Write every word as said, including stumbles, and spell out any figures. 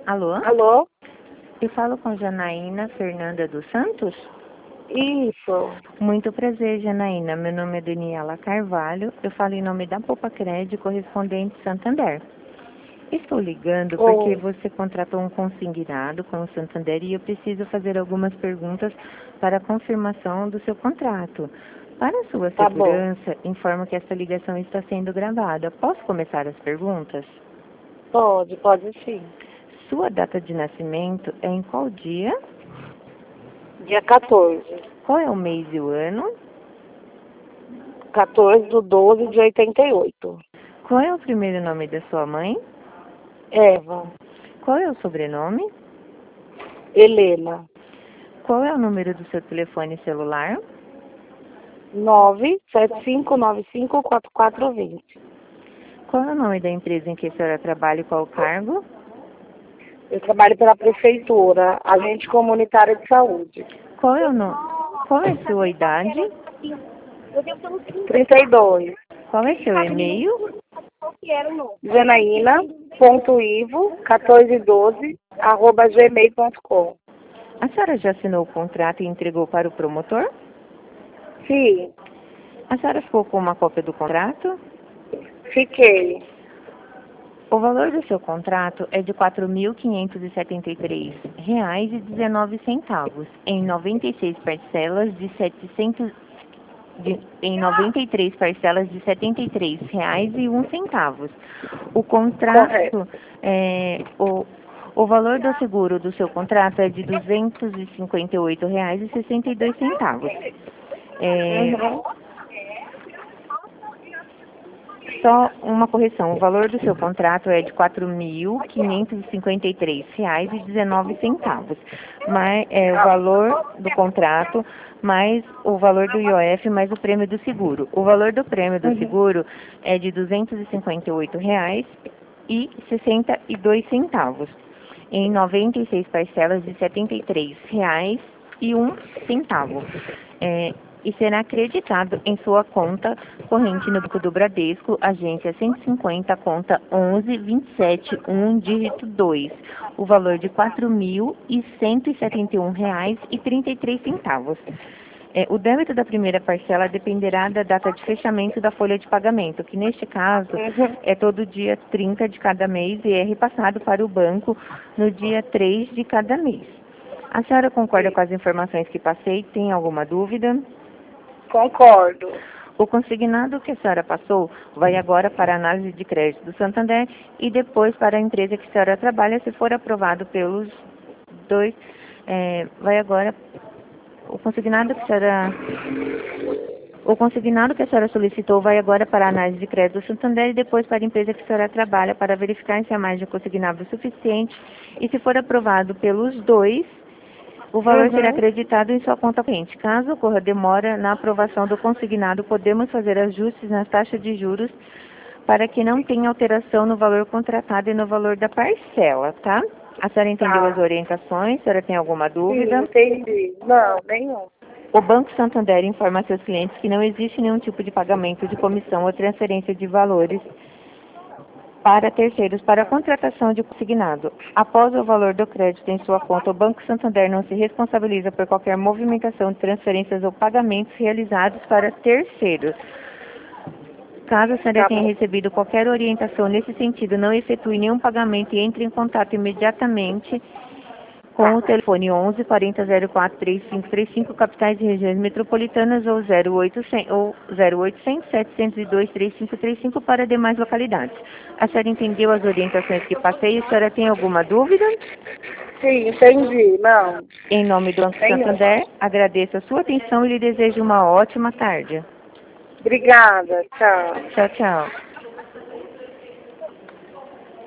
Alô? Alô? Eu falo com Janaína Fernanda dos Santos? Isso. Muito prazer, Janaína. Meu nome é Daniela Carvalho. Eu falo em nome da Poupa Crédito, correspondente Santander. Estou ligando porque Oi. você contratou um consignado com o Santander e eu preciso fazer algumas perguntas para a confirmação do seu contrato. Para sua Tá bom. segurança, informo que esta ligação está sendo gravada. Posso começar as perguntas? Pode, pode sim. Sua data de nascimento é em qual dia? Dia quatorze. Qual é o mês e o ano? quatorze do doze de oitenta e oito. Qual é o primeiro nome da sua mãe? Eva. Qual é o sobrenome? Helena. Qual é o número do seu telefone celular? nove sete cinco nove cinco quatro quatro dois zero. Qual é o nome da empresa em que a senhora trabalha e qual o cargo? Eu trabalho pela prefeitura, agente comunitário de saúde. Qual é o nome? Qual é a sua idade? trinta e dois. Qual é seu e-mail? Janaína.ivo quatorze doze arroba gmail ponto com. A senhora já assinou o contrato e entregou para o promotor? Sim, A senhora ficou com uma cópia do contrato? fiquei. O valor do seu contrato é de quatro mil quinhentos e setenta e três reais e dezenove centavos, em noventa e seis parcelas de setecentos de, em noventa e três parcelas de setenta e três reais e um centavos. O contrato, Correto. é, o, o valor do seguro do seu contrato é de duzentos e cinquenta e oito reais e sessenta e dois centavos. É, Uhum. Só uma correção, o valor do seu contrato é de quatro mil quinhentos e cinquenta e três reais e dezenove centavos. Mas é o valor do contrato mais o valor do I O F mais o prêmio do seguro. O valor do prêmio do Uhum. seguro é de duzentos e cinquenta e oito reais e sessenta e dois centavos, em noventa e seis parcelas de setenta e três reais e um centavo. É, e será acreditado em sua conta corrente no Banco do Bradesco, agência cento e cinquenta, conta onze vinte e sete um, dígito dois, o valor de quatro mil cento e setenta e um reais e trinta e três centavos. É, o débito da primeira parcela dependerá da data de fechamento da folha de pagamento, que neste caso Uhum. é todo dia trinta de cada mês e é repassado para o banco no dia três de cada mês. A senhora concorda com as informações que passei? Tem alguma dúvida? Concordo. O consignado que a senhora passou vai agora para a análise de crédito do Santander e depois para a empresa que a senhora trabalha, se for aprovado pelos dois, é, vai agora o consignado que a senhora o consignado que a senhora solicitou vai agora para a análise de crédito do Santander e depois para a empresa que a senhora trabalha para verificar se a margem consignável é suficiente e se for aprovado pelos dois, o valor será Uhum. acreditado em sua conta corrente. Caso ocorra demora na aprovação do consignado, podemos fazer ajustes nas taxas de juros para que não tenha alteração no valor contratado e no valor da parcela, tá? A senhora entendeu as Tá. orientações? A senhora tem alguma Sim, dúvida? entendi. Não, nenhum. O Banco Santander informa a seus clientes que não existe nenhum tipo de pagamento de comissão ou transferência de valores para terceiros para a contratação de consignado. Após o valor do crédito em sua conta, o Banco Santander não se responsabiliza por qualquer movimentação de transferências ou pagamentos realizados para terceiros. Caso a senhora Tá tenha bom. recebido qualquer orientação nesse sentido, não efetue nenhum pagamento e entre em contato imediatamente com o Tá. telefone onze, quarenta, zero quatro, trinta e cinco trinta e cinco, capitais e regiões metropolitanas, ou zero oitocentos, ou zero oitocentos, setecentos e dois, trinta e cinco trinta e cinco para demais localidades. A senhora entendeu as orientações que passei? A senhora tem alguma dúvida? Sim, entendi. Não, Em nome do Banco nenhuma. Santander, agradeço a sua atenção e lhe desejo uma ótima tarde. Obrigada. Tchau. Tchau, tchau.